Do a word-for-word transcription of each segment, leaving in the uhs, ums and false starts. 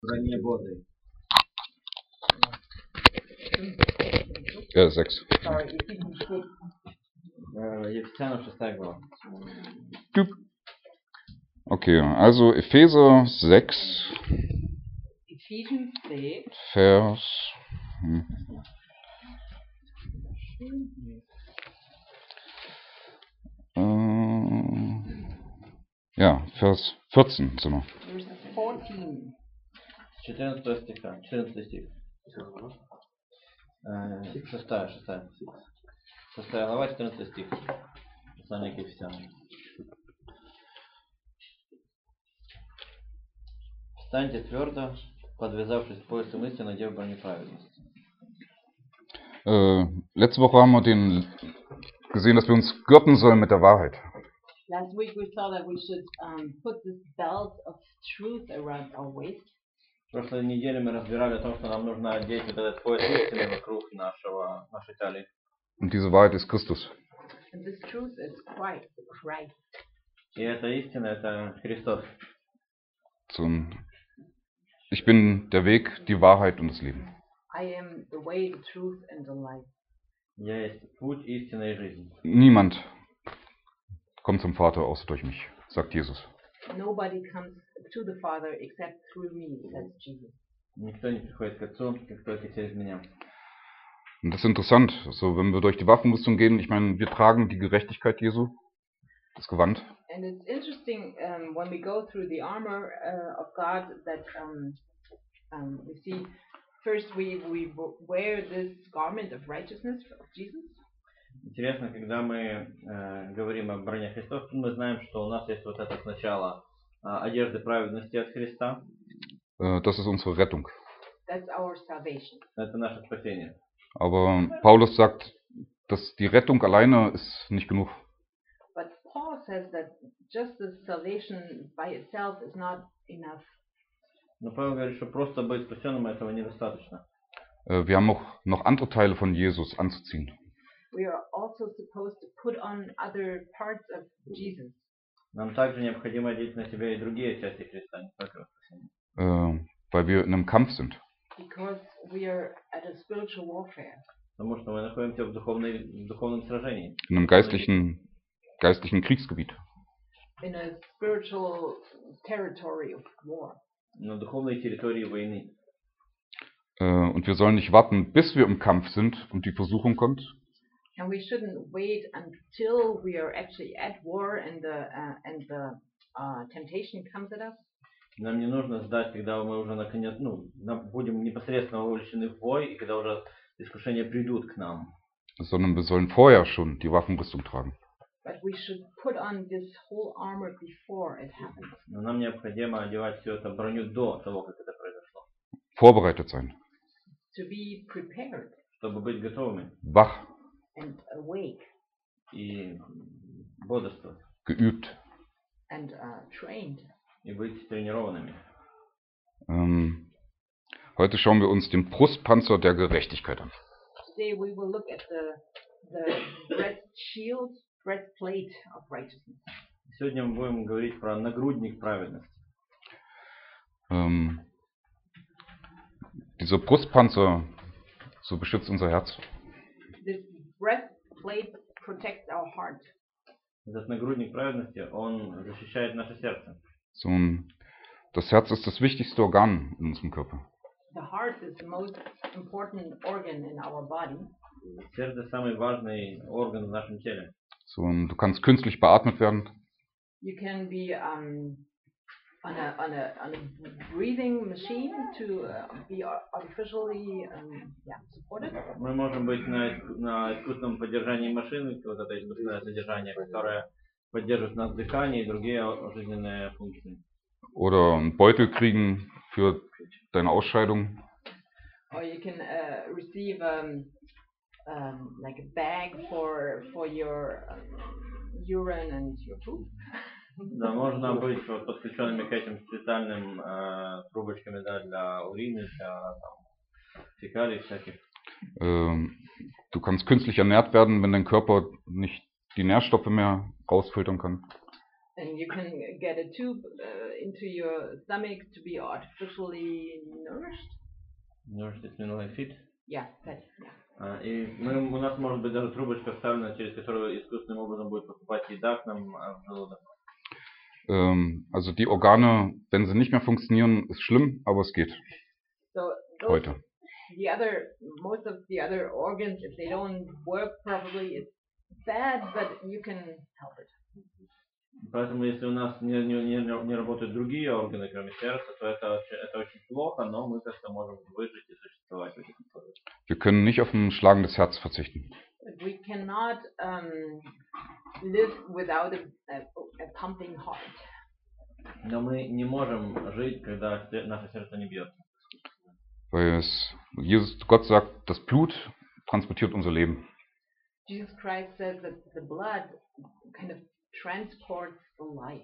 Body. Ja, sechs. Sorry, Ephesians six. Ефесянам шестая глава. Typ. Okay, also Epheser sechs, Ephesians six. Vers. Hm. Äh, ja, Vers vierzehn sind wir. Verses fourteen. четырнадцатого стиха. четырнадцатый стих. Э, Шестая, шестая. Шестая глава, четырнадцатый стих. Послание к Ефесянам. Встаньте твердо, подвязавшись поясом истины, надев броню праведности. Äh, letzte Woche haben wir den gesehen, dass wir uns gürten sollen mit der Wahrheit. Last week we saw that we should um, put this belt of truth around our waist. В прошлой неделе мы разбирали о том, что нам нужно одеть вот этот пояс истины вокруг нашего, нашей талии. Und diese Wahrheit ist Christus. And this truth is Christ. Christ. И эта истина, это Христос. So ein, ich bin der Weg, die Wahrheit und das Leben. I am the way, the truth, and the life. Я есть путь, истина и жизнь. Niemand kommt zum Vater außer durch mich, sagt Jesus. Nobody comes to the Father except through me, says Jesus. Никто не приходит к Отцу, как только через меня. Und das ist interessant, so wenn wir durch die Waffenrüstung gehen, ich meine, wir tragen die Gerechtigkeit Jesu, das Gewand. And it's interesting um, when we go through the armor uh, of God that um, um, we see first we, we wear this garment of righteousness of Jesus. Интересно, когда мы э, говорим о броне Христов, мы знаем, что у нас есть вот это сначала э, одежда праведности от Христа. Äh, das ist unsere Rettung. That's our salvation. Это наше спасение. Aber Paulus sagt, dass die Rettung alleine ist nicht genug. But Paul says that just the salvation by itself is not enough. Но Павел говорит, что просто быть спасенным этого недостаточно. Äh, wir haben auch noch andere Teile von Jesus anzuziehen. We are also supposed to put on other parts of Jesus. Нам также необходимо одеть на себя и другие части Христа, не только спасение. Äh, weil wir in einem Kampf sind. Because we are at a spiritual warfare. Потому что мы находимся в, духовной, в духовном сражении. In einem geistlichen, geistlichen Kriegsgebiet. In a spiritual territory of war. На духовной территории войны. Äh, und wir sollen nicht warten, bis wir im Kampf sind und die Versuchung kommt. And we shouldn't wait until we are actually at war and the uh, and the uh, temptation comes at us. Нам не нужно ждать, когда мы уже наконец, ну, будем непосредственно вовлечены в бой, и когда уже искушения придут к нам. Sondern wir sollen vorher schon die Waffenrüstung tragen. But we should put on this whole armor before it happens. Но нам необходимо одевать все это броню до того, как это произошло. Vorbereitet sein. To be prepared. Чтобы быть готовыми. Wach. And awake. И бодрствовать. Geübt. And uh, trained. И быть тренированными. Ähm, heute schauen wir uns den Brustpanzer der Gerechtigkeit an. Today we will look at the the breast shield, breastplate of righteousness. Сегодня мы будем говорить про нагрудник праведности. Ähm, dieser Brustpanzer, so beschützt unser Herz. This breastplate protects our heart. Этот нагрудник праведности, он защищает наше сердце. So, das Herz ist das wichtigste Organ in unserem Körper. The heart is the most important organ in our body. Сердце самый важный орган в нашем теле. So, du kannst künstlich beatmet werden. You can be um, on a on a on a breathing machine to uh, be artificially um, yeah, supported. Мы можем быть на, на искусственном поддержании машины, вот это искусственное содержание, которое поддерживает нас дыхание и другие жизненные функции. Oder einen Beutel kriegen für deine Ausscheidung. Or you can uh, receive um, um, like a bag for for your um, urine and your poop. Да, можно быть вот, подключенными к этим специальным э, трубочками, да, для урины, для там, фекалий всяких. Ähm, du kannst künstlich ernährt werden, wenn dein Körper nicht die Nährstoffe mehr rausfiltern kann. And you can get a tube uh, into your stomach to be artificially nourished. Nourished is mean like fit. Yeah, fed. Yeah. А, и мы, у нас может быть даже трубочка вставлена, через которую искусственным образом будет поступать еда к нам в желудок. Ähm, also die Organe, wenn sie nicht mehr funktionieren, ist schlimm, aber es geht. So those, Heute. the other, most of the other organs, if they don't work properly, it's bad, but you can help it. Поэтому если у нас не, не, не, не работают другие органы, кроме сердца, то это, это очень плохо, но мы как-то можем выжить и существовать в этих условиях. Wir können nicht auf ein schlagendes Herz verzichten. But we cannot um, live without a, a, a pumping heart. Но мы не можем жить, когда наше сердце не бьется. Weil es, Jesus, Gott sagt, das Blut transportiert unser Leben. Jesus Christ says that the blood kind of transports the life.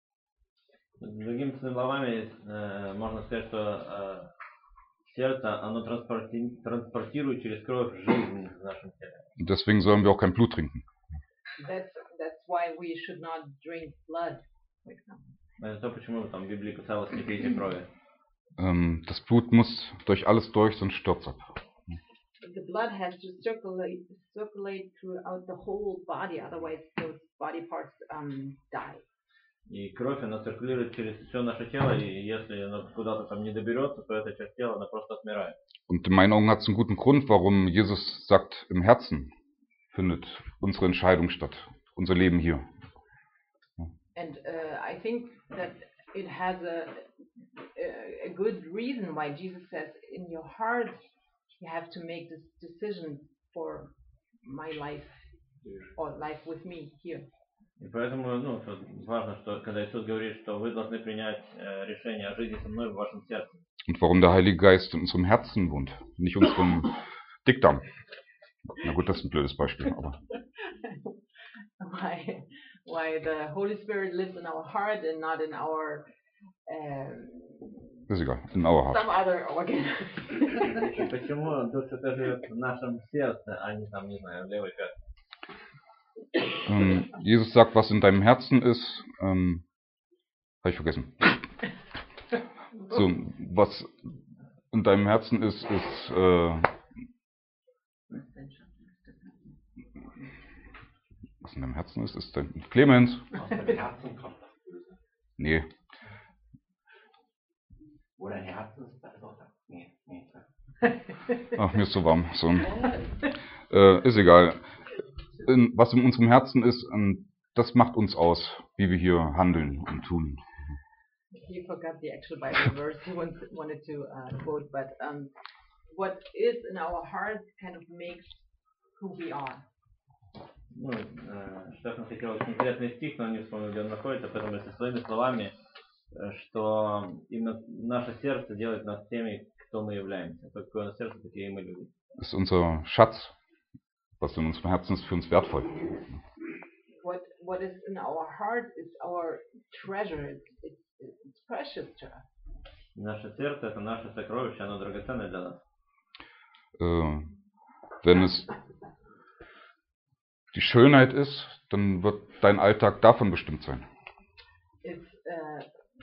Другими словами, э, можно сказать, что э, сердце, оно транспорти- транспортирует через кровь жизнь в нашем теле. Und deswegen sollen wir auch kein Blut trinken. That's that's why we should not drink blood, for example. Это то, почему там в Библии писалось «не пейте крови». Ähm, das Blut muss durch alles durch, sonst stürzt ab. The blood has to circulate circulate throughout the whole body, otherwise those body parts um, die. И кровь, она циркулирует через все наше тело, и если она куда-то там не доберется, то эта часть тела, она просто отмирает. Und in meinen Augen hat es einen guten Grund, warum Jesus sagt, im Herzen findet unsere Entscheidung statt, unser Leben hier. And uh, I think that it has a, a a good reason why Jesus says, in your heart you have to make this decision for my life or life with me here. И поэтому, ну, важно, что когда Иисус говорит, что вы должны принять э, решение о жизни со мной в вашем сердце. Und warum der Heilige Geist in unserem Herzen wohnt, nicht unserem Dickdarm. Na gut, das ist ein blödes Beispiel, aber why why the Holy Spirit lives in our heart and not in our um, ist egal, in our heart. some other organ. И почему Дух Святой живет в нашем сердце, а не там, не знаю, в левой пятке? Ähm, Jesus sagt, was in deinem Herzen ist, ähm, habe ich vergessen. So, was in deinem Herzen ist, ist, äh, was in deinem Herzen ist, ist dein, Clemens. Aus deinem Herzen kommt das Böse. Nee, Wo dein Herz ist, da ist auch das. Nee, nee. ach, mir ist so warm. So, äh, ist egal. In, was in unserem Herzen ist, ähm, das macht uns aus, wie wir hier handeln und tun. He forgot the actual Bible verse he wants, wanted to uh, quote, but um, what is in our hearts kind of makes who we are. Ну, э, Штефан хотел очень интересный стих, но не вспомнил, где он находится, поэтому если своими словами, э, что именно наше сердце делает нас теми, кто мы являемся. Какое у нас сердце, такие мы люди. Das ist unser Schatz, was in unserem Herzen ist für uns wertvoll. What what is in our heart is our treasure. It's it's, it's precious to us. Наше сердце — это наше сокровище, оно драгоценное для нас. Äh, wenn es die Schönheit ist, dann wird dein Alltag davon bestimmt sein. If uh,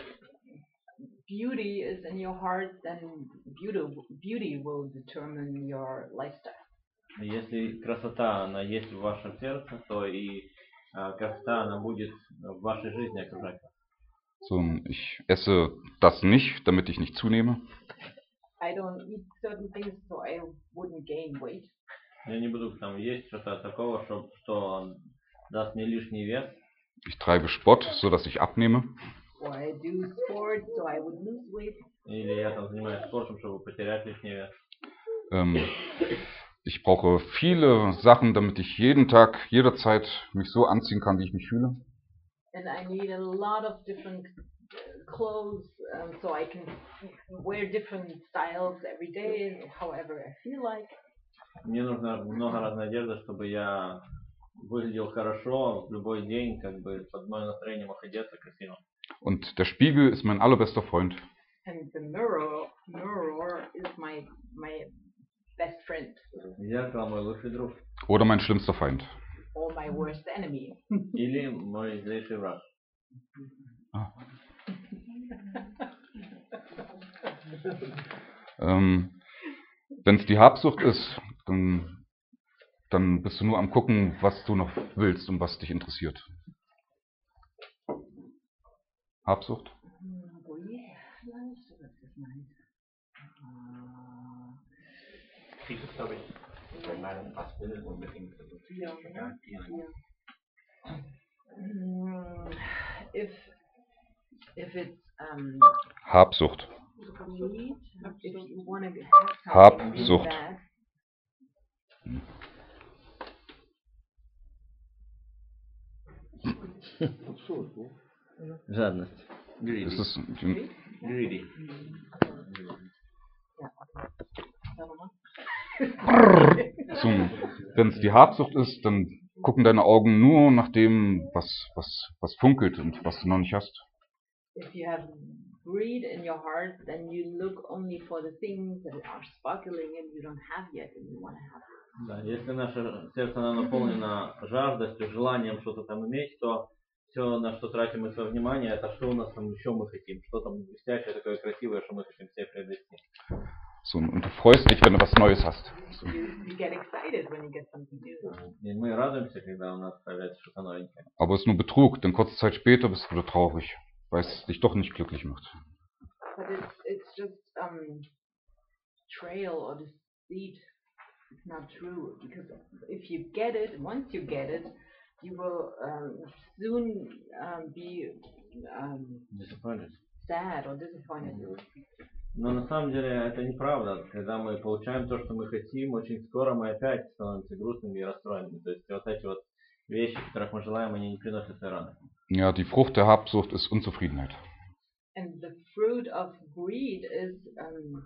beauty is in your heart, then beauty beauty will determine your lifestyle. Если красота, она есть в вашем сердце, то и э, красота, она будет в вашей жизни окружать вас. So, ich esse das nicht, damit ich nicht zunehme. I don't eat certain things so I wouldn't gain weight. Я не буду там есть что-то такого, что, что даст мне лишний вес. Ich treibe Sport, so dass ich abnehme. Or I do sport so I would lose weight. Или я там занимаюсь спортом, чтобы потерять лишний вес. Ähm, ich brauche viele Sachen, damit ich jeden Tag, jederzeit mich so anziehen kann, wie ich mich fühle. And I need a lot of different uh, clothes um, so I can wear different styles every day, however I feel like. Мне нужно много разной одежды, чтобы я выглядел хорошо в любой день, как бы под моим настроением мог одеться красиво. Und der Spiegel ist mein allerbester Freund. And the mirror, mirror is my my best friend Зеркало — мой лучший друг. Oder mein schlimmster Feind. or my worst enemy. Или мой злейший враг. Ähm, Wenn es die Habsucht ist, dann, dann bist du nur am gucken, was du noch willst und was dich interessiert. Habsucht? Hm, Greed vielleicht, oder was das meint? Ah, Krieg ist, glaube ich, wenn man was will und mit ihm versucht. ja, Ja, ja. ja. Mm, if if it's um Habsucht. greed, if you want to have something really Habsucht. bad, Жадность. Es Greedy. ist, Greedy. wenn es die Habsucht ist, dann gucken deine Augen nur nach dem, was, was, was funkelt und was du noch nicht hast. if you have greed in your heart, then you look only for the things that are sparkling and you don't have yet and you want to have. Да, если наше сердце оно наполнено жаждостью, желанием что-то там иметь, то все, на что тратим мы свое внимание, это что у нас там еще мы хотим, что там блестящее, такое красивое, что мы хотим себе приобрести. So, und du freust dich, wenn du was Neues hast. So. You, you get excited when you get something new. И мы радуемся, когда у нас появляется что-то новенькое. Aber es ist nur Betrug, denn kurze Zeit später bist du wieder traurig, weil es dich doch nicht glücklich macht. But it's it's just um betrayal or deceit. It's not true because if you get it, once you get it, you will um, soon um, be um, Disappointed. sad or disappointed. Но на самом деле это неправда. Когда мы получаем то, что мы хотим, очень скоро мы опять становимся грустными и расстроенными. То есть вот эти вот вещи, которых мы желаем, они не приносят той радости. Ja, die Frucht der Habsucht ist Unzufriedenheit. And the fruit of greed is um,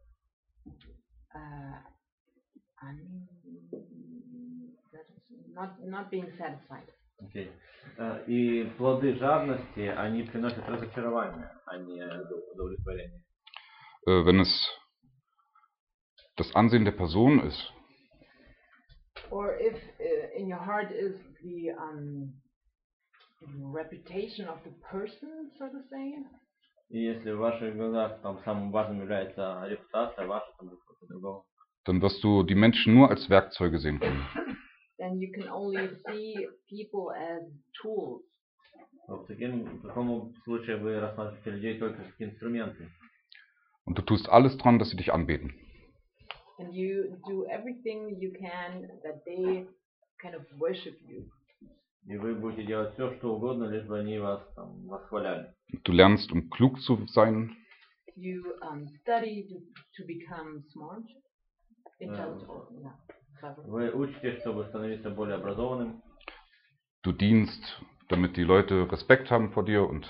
uh, un- that is not not being satisfied. Окей. Э, И плоды жадности, они приносят разочарование, а не удовлетворение. Äh, wenn es das Ansehen der Person ist, Or if uh, in your heart is the um, reputation of the person, so to say, И если в ваших глазах там самым важным является репутация ваша, там или кто-то другого, dann wirst du die Menschen nur als Werkzeuge sehen können. then you can only see people as tools. то в, таким, в таком случае вы рассматриваете людей только как инструменты. Und du tust alles dran, dass sie dich anbeten. And you do everything you can that they kind of worship you. И вы будете делать все, что угодно, лишь бы они вас там восхваляли. Du lernst, um klug zu sein, You um, study to, to become smart, intelligent, yeah, clever. Вы учитесь, чтобы становиться более образованным. du dienst, damit die Leute Respekt haben vor dir und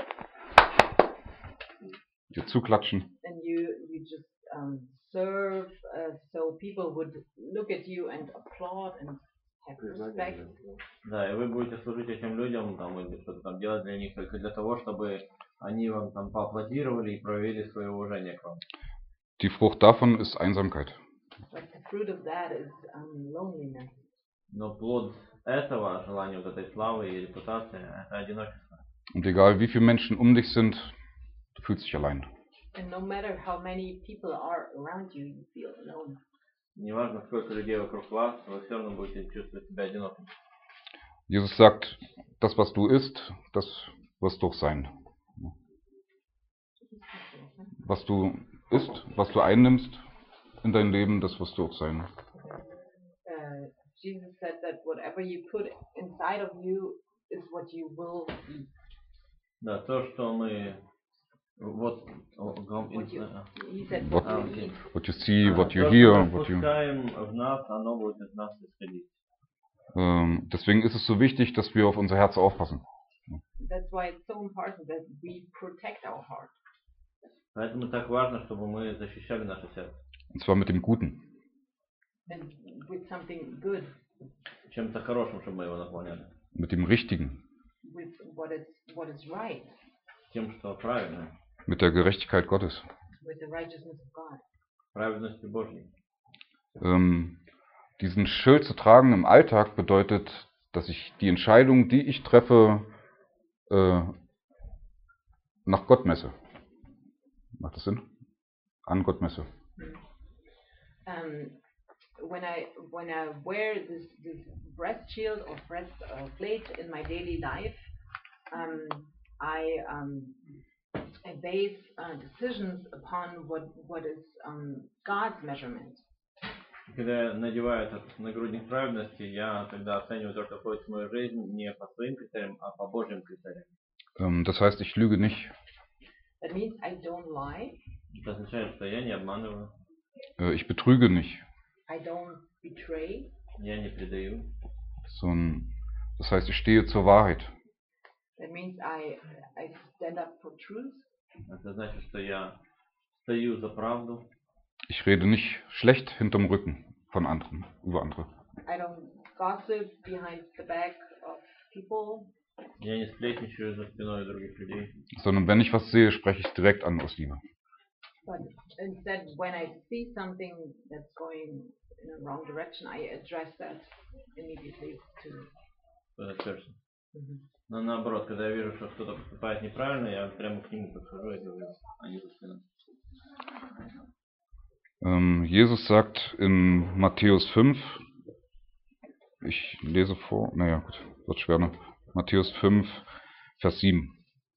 dir zuklatschen. And you you just um, serve uh, so people would look at you and applaud and have respect. Да, и вы будете служить этим людям, там, или что-то там делать для них только для того, чтобы они вам там поаплодировали и проявили свое уважение к вам. Die Frucht davon ist Einsamkeit. But the fruit of that is um, loneliness. Но плод этого, желания вот этой славы и репутации, это одиночество. Und egal wie viele Menschen um dich sind, du fühlst dich allein. And no matter how many people are around you, you feel alone. Неважно, сколько людей вокруг вас, вы все равно будете чувствовать себя одиноким. Jesus sagt, das was du isst, das wirst du auch sein. Was du isst, was du einnimmst in dein Leben, das wirst du auch sein. Uh, Jesus said that whatever you put inside of you is what you will eat. Да, то, что мы вот What you, he said What, what you eat. what you see, what you то, hear, что мы what you... впускаем в нас, оно будет из нас исходить. Ähm, deswegen ist es so wichtig, dass wir auf unser Herz aufpassen. That's why it's so important that we protect our heart. Поэтому так важно, чтобы мы защищали наше сердце. Und zwar mit dem Guten. And with something good, Чем-то хорошим, чтобы мы его наполняли. Mit dem Richtigen. with what is what is right, Тем, что правильно. Mit der Gerechtigkeit Gottes. with the righteousness of God. Праведностью Божьей. Ähm, diesen Schild zu tragen im Alltag bedeutet, dass ich die Entscheidung, die ich treffe, äh, nach Gott messe. Macht das Sinn? an Gottmesse. Um, when I when I wear this this breast shield or breast uh, plate in my daily life, um, I um, I base uh, decisions upon what what is um, God's measurement. Когда я надеваю этот нагрудник праведности, я тогда оцениваю то, что входит в мою жизнь не по своим критериям, а по Божьим критериям. Ähm, das heißt, ich lüge nicht. That means I don't lie. Это означает, что я не обманываю, Äh, ich betrüge nicht. I don't betray. я не предаю. Sondern, das heißt, ich stehe zur Wahrheit. That means I I stand up for truth. Это значит, что я стою за правду. Ich rede nicht schlecht hinterm Rücken von anderen, über andere. I don't gossip behind the back of people. Я не сплетничаю за спиной других людей. Sondern wenn ich was sehe, spreche ich direkt an aus Liebe. But instead, when I see something that's going in a wrong direction, I address that immediately to. To the person. Mhm. Но наоборот, когда я вижу, что кто-то поступает неправильно, я прямо к нему подхожу и говорю, а не за спиной. Ähm, Jesus sagt in Matthäus fünf, ich lese vor, naja gut, wird schwer, ne? Matthäus fünf, Vers sieben.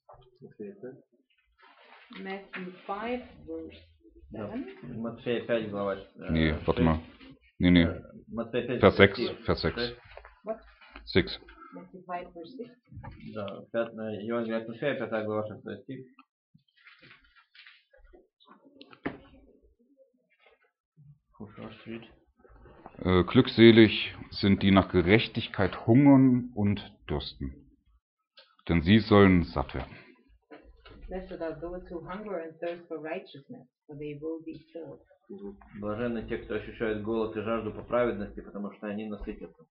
Matthew five, verse seven. Матфея пять, глава. Nee, warte mal. Nee, nee. Матфея пять, Vers sechs, Vers sechs. What? six. Matthew five, verse six. Да, пятая, Евангелие от Матфея, пятая глава, шестой стих. Äh, glückselig sind die nach Gerechtigkeit hungern und dürsten, denn sie sollen satt werden. Blessed are those who hunger and thirst for righteousness, for they will be filled. Блаженны те, кто ощущает голод и жажду по праведности, потому что они насытятся.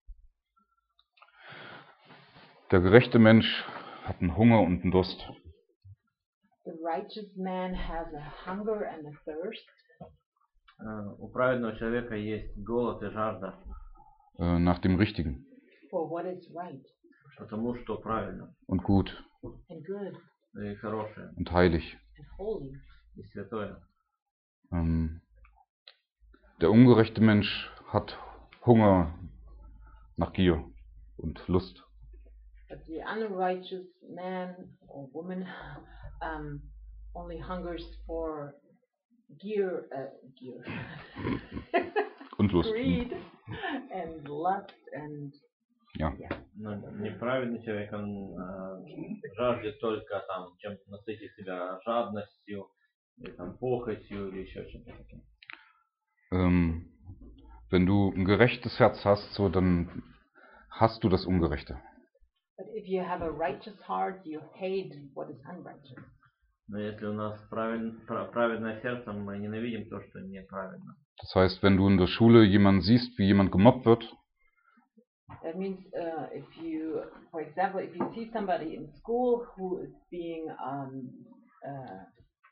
Der gerechte Mensch hat einen Hunger und einen Durst. The righteous man has a hunger and a thirst. У праведного человека есть голод и жажда. Äh, nach dem Richtigen. For what is right. Потому что правильно. Und gut. And good. И хорошее. Und heilig. And holy. И святое. Ähm, der ungerechte Mensch hat Hunger nach Gier und Lust. But the unrighteous man or woman um, only hungers for gear, uh, gear. Und Lust. Greed and lust and Ja. yeah. Но неправедный человек, он э, жаждет только там чем-то насытить себя жадностью, или там похотью, или еще чем-то таким. Ähm, wenn du ein gerechtes Herz hast, so dann hast du das Ungerechte. But if you have a righteous heart, you hate what is unrighteous. Но если у нас правиль, праведное сердце, мы ненавидим то, что неправильно. Das heißt, wenn du in der Schule jemanden siehst, wie jemand gemobbt wird, That means uh, if you, for example, if you see somebody in school who is being um, uh,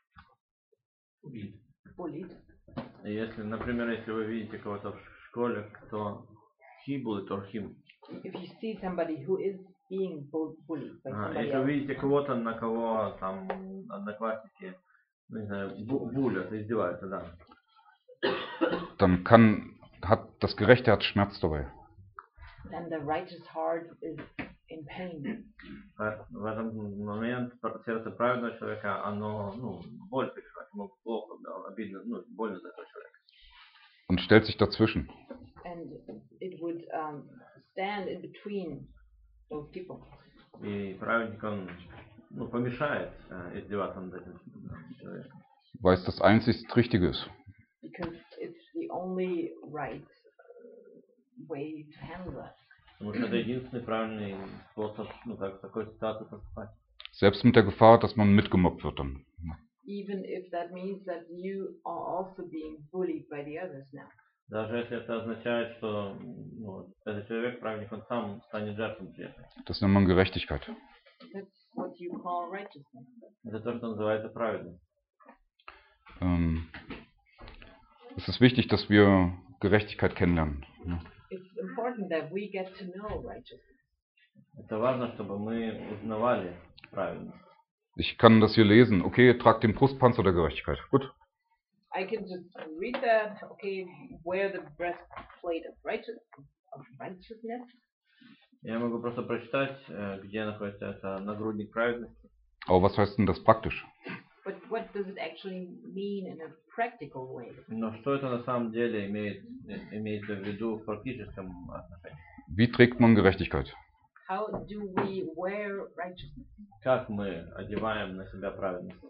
bullied. Если, например, если вы видите кого-то в школе, кто he bullied or him. If you see somebody who is being bull- bullied by А, somebody если вы else. видите кого-то, на кого там одноклассники, ну, не знаю, бу- булят, издеваются, да. dann kann, hat das gerechte Herz Schmerz dabei. Then the righteous heart is in pain. В в этот момент сердце праведного человека, оно, ну, боль переживает, ему плохо, да, обидно, ну, больно за этого человека. Und stellt sich dazwischen. And it would um, stand in between those people. И праведник, он, ну, помешает э, издеваться над этим э, человеком. Weil es das einzig Richtige ist. Because it's the only right uh, way to handle that. Потому что это единственный правильный способ, ну, как в такой ситуации поступать. Selbst mit der Gefahr, dass man mitgemobbt wird dann. Even if that means that you are also being bullied by the others now. Даже если это означает, что ну, этот человек, праведник, он сам станет жертвой греха. Das nennt man Gerechtigkeit. That's what you call righteousness. Это то, что называется праведность. Ähm, es ist wichtig, dass wir Gerechtigkeit kennenlernen. It's important that we get to know righteousness. Это важно, чтобы мы узнавали праведность. Ich kann das hier lesen. Okay, tragt den Brustpanzer der Gerechtigkeit. Gut. I can just read that. Okay, wear the breastplate of righteous of righteousness. Я могу просто прочитать, э, где находится это нагрудник праведности. Aber was heißt denn das praktisch? But what does it actually mean in a practical way? Но что это на самом деле имеет, имеется в виду в практическом отношении? Wie trägt man Gerechtigkeit? How do we wear righteousness? Как мы одеваем на себя праведность?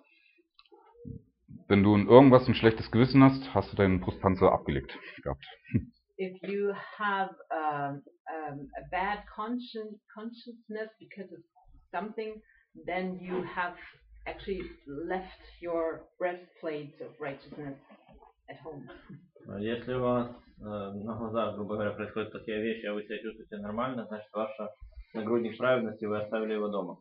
Wenn du in irgendwas ein schlechtes Gewissen hast, hast du deinen Brustpanzer abgelegt gehabt. If you have um, um, a bad conscience, consciousness because of something, then you have actually left your breastplate of righteousness at home. Если у вас э, на глазах, грубо говоря, происходят такие вещи, а вы себя чувствуете нормально, значит, ваш нагрудник праведности, вы оставили его дома.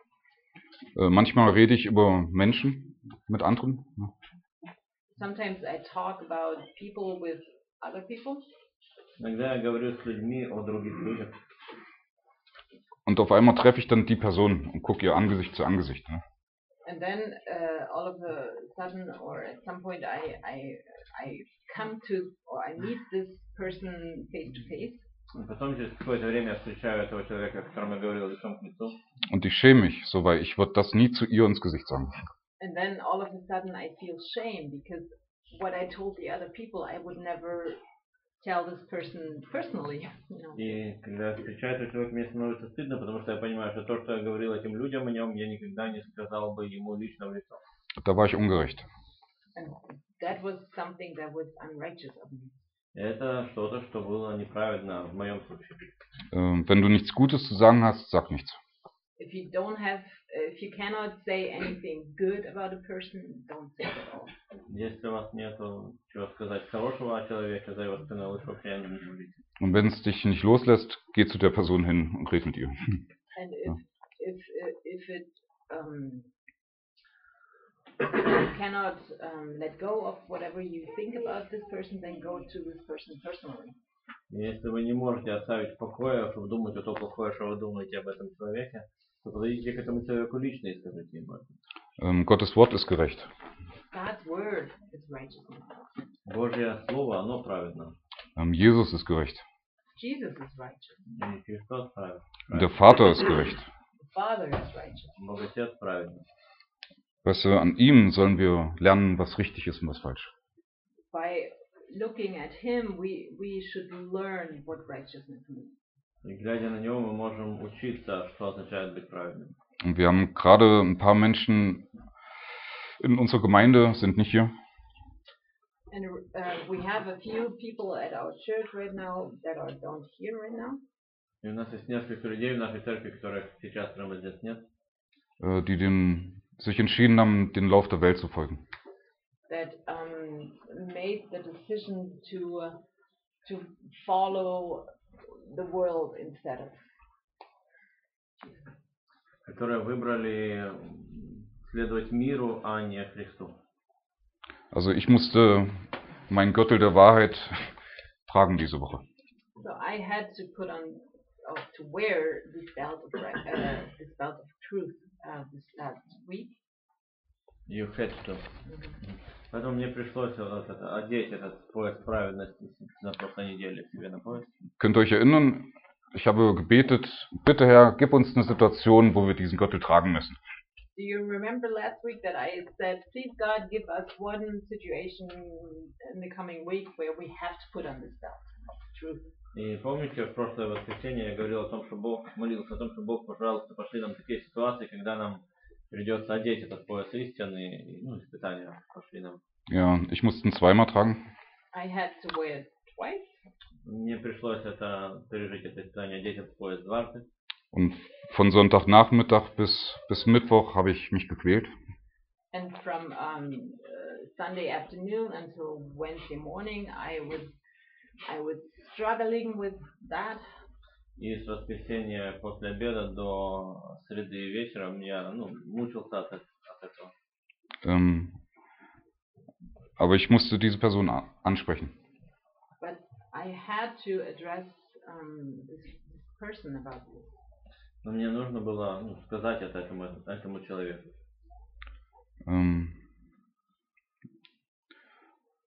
Äh, manchmal rede ich über Menschen mit anderen. Sometimes I talk about people with other people. Иногда я говорю с людьми о других людях. Und auf einmal treffe ich dann die Person und gucke ihr Angesicht zu Angesicht. Ne? And then uh, all of a sudden, or at some point, I, I, I come to, or I meet this person face to face. И потом через какое-то время я встречаю этого человека, о котором я говорил, лицом к лицу. Und ich schäme mich so, weil ich würde das nie zu ihr ins Gesicht sagen. And then all of a sudden I feel shame because what I told the other people I would never tell this person personally. You know. И когда я встречаю этого человека, мне становится стыдно, потому что я понимаю, что то, что я говорил этим людям о нем, я никогда не сказал бы ему лично в лицо. Da war ich ungerecht. And that was something that was unrighteous of me. Это что-то, что было неправильно в моем случае. Äh, wenn du nichts Gutes zu sagen hast, sag nichts. If you don't have, if you cannot say anything good about a person, don't say it at all. Если у вас нету чего сказать хорошего о человеке за его спиной, лучше вообще о нем не говорите. Und wenn es dich nicht loslässt, geh zu der Person hin und red mit ihr. And if if if it um, you cannot um, let go of whatever you think about this person, then go to this person personally. Если вы не можете оставить в покое, чтобы думать о том плохое, что вы думаете об этом человеке, то подойдите к этому человеку лично и скажите ему это. Ähm, Gottes Wort ist gerecht. God's word is righteousness. Божье Слово, оно праведно. Ähm, Jesus ist gerecht. Jesus is righteous. И Христос праведен. Und der Vater ist gerecht. The Father is righteous. Бог Отец праведен. Weißt du, an ihm sollen wir lernen, was richtig ist und was falsch. By looking at him, we we should learn what righteousness means. И глядя на него, мы можем учиться, что означает быть праведным. Und wir haben gerade ein paar Menschen in unserer Gemeinde, sind nicht hier. And uh, we have a few people at our church right now that are don't here right now. И у нас есть несколько людей в нашей церкви, которых сейчас прямо здесь нет, Äh, die den, sich entschieden haben, den Lauf der Welt zu folgen. That um, made the decision to uh, to follow the world instead of. которые выбрали следовать миру, а не Христу. Also ich musste meinen Gürtel der Wahrheit tragen diese Woche. So I had to put on, uh, to wear this belt of right, uh, this belt of truth uh, this last week. You had to. Поэтому мне пришлось вот это, одеть этот пояс праведности на прошлой неделе себе на пояс. Könnt ihr euch erinnern, ich habe gebetet, bitte Herr, gib uns eine Situation, wo wir diesen Gürtel tragen müssen. Do you remember last week that I said, please God, give us one situation in the coming week where we have to put on this belt of truth? И помните, в прошлое воскресенье я говорил о том, что Бог, молился о том, что Бог, пожалуйста, пошли нам такие ситуации, когда нам придется одеть этот пояс истины, и, ну, испытания пошли нам. Ja, ich musste ihn zweimal tragen. I had to wear it twice. Мне пришлось это пережить это испытание, одеть этот пояс дважды. Und von Sonntagnachmittag bis, bis Mittwoch habe ich mich gequält. And from um, uh, Sunday afternoon until Wednesday morning, I was I was struggling with that. И с воскресенья после обеда до среды вечером я, ну, мучился от, от этого. Ähm, aber ich musste diese Person a- ansprechen. But I had to address um, this, this person about this. Но мне нужно было, ну, сказать это этому, этому человеку. Ähm,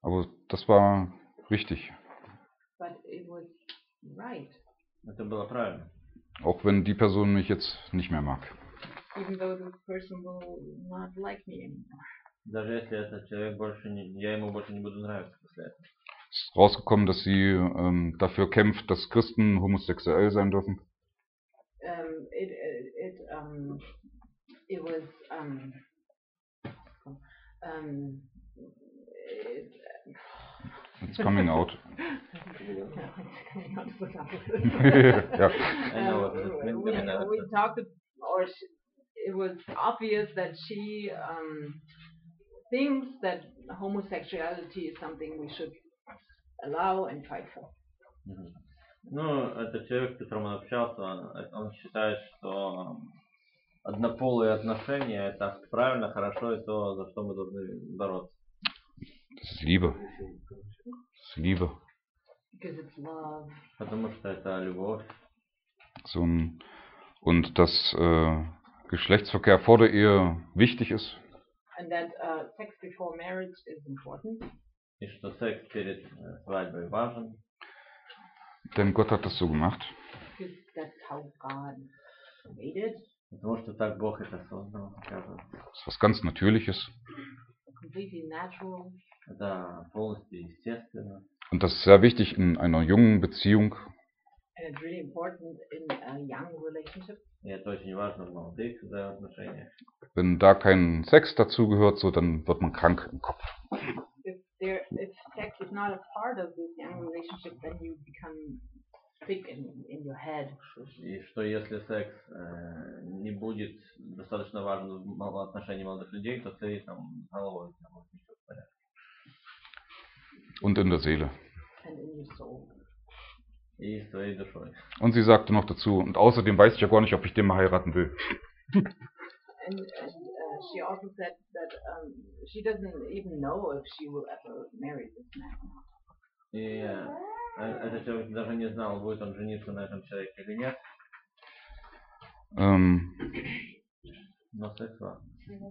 Aber das war richtig, but it was right, Это было правильно. auch wenn die Person mich jetzt nicht mehr mag. even though this person will not like me anymore. Даже если этот человек больше не, я ему больше не буду нравиться после этого. Es ist rausgekommen, dass sie ähm, dafür kämpft, dass Christen homosexuell sein dürfen. Um, it it it um it was um um it, It's coming out. Ja. I know what Uh, it means. we, we talked, or she, it was obvious that she um, thinks that homosexuality is something we should allow and fight for. Мгм. Ну, это человек, с которым он общался, он, он считает, что однополые отношения это правильно, хорошо и то, за что мы должны бороться. Das ist Liebe. Das ist Liebe. Because it's love. Потому что это любовь. So ein, und dass äh, Geschlechtsverkehr vor der Ehe wichtig ist. And that uh, sex before marriage is important. И что секс перед э, свадьбой важен. Denn Gott hat das so gemacht. Because that's how God made it. Потому что так Бог это создал, оказывается. Das ist was ganz Natürliches. Completely natural. Это полностью естественно. Und das ist sehr wichtig in einer jungen Beziehung. And it's really important in a young relationship. И это очень важно в молодых взаимоотношениях. Wenn da kein Sex dazugehört, so dann wird man krank im Kopf. If there, if sex is not a part of this young relationship, then you become sick in, in your head. И что если секс э, не будет достаточно важен в мол- отношении молодых людей, то ты там головой там, вот, не всё в порядке. Und in der Seele. And in your soul. И с твоей душой. Und sie sagte noch dazu, und außerdem weiß ich ja gar nicht, ob ich den mal heiraten will. And, and uh, she also said that um, she doesn't even know if she will ever marry this man. И э, этот человек даже не знал, будет он жениться на этом человеке или нет, Ähm, но секс важен.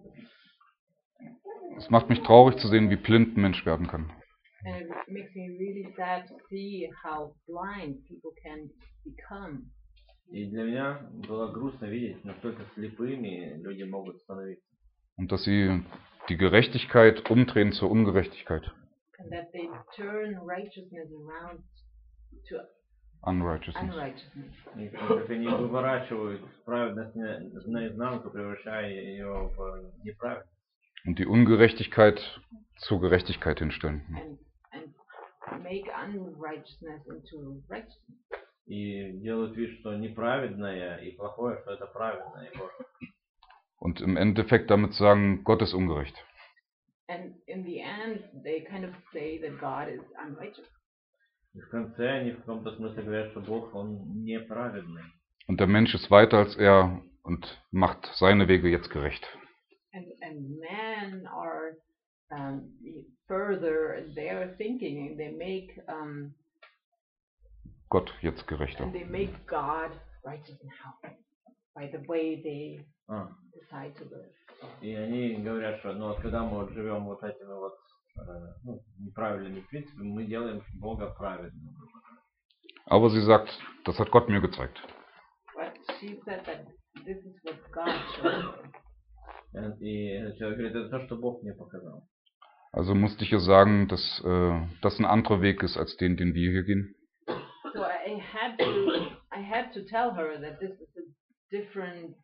es macht mich traurig zu sehen, wie blind ein Mensch werden kann. And it makes me really sad to see how blind people can become. И для меня было грустно видеть, насколько слепыми люди могут становиться. Und dass sie die Gerechtigkeit umdrehen zur Ungerechtigkeit. And that they turn righteousness around to Unrighteousness. unrighteousness. И как они выворачивают праведность на- наизнанку, превращая ее в неправедность. Und die Ungerechtigkeit zur Gerechtigkeit hinstellen. And, and make unrighteousness into righteousness. И делают вид, что неправедное и плохое, что это праведное и Божье. Und im Endeffekt damit sagen, Gott ist ungerecht. And in the end, they kind of say that God is unrighteous. И в конце они в каком-то смысле говорят, что Бог, Он неправедный. Und der Mensch ist weiter als er und macht seine Wege jetzt gerecht. And, and men are um, further in their thinking, and they make um, Gott jetzt gerechter. and they make God righteous now by the way they А, decide to live. и они говорят, что ну, вот когда мы вот живем вот этими вот э, ну, неправильными принципами, мы делаем Бога праведным. Aber sie sagt, das hat Gott mir gezeigt. But she said that this is what God showed her. И этот человек говорит, это то, что Бог мне показал. Also musste ich ihr sagen, dass äh, das ein anderer Weg ist als den, den wir hier gehen. So I had to, I had to tell her that this is a different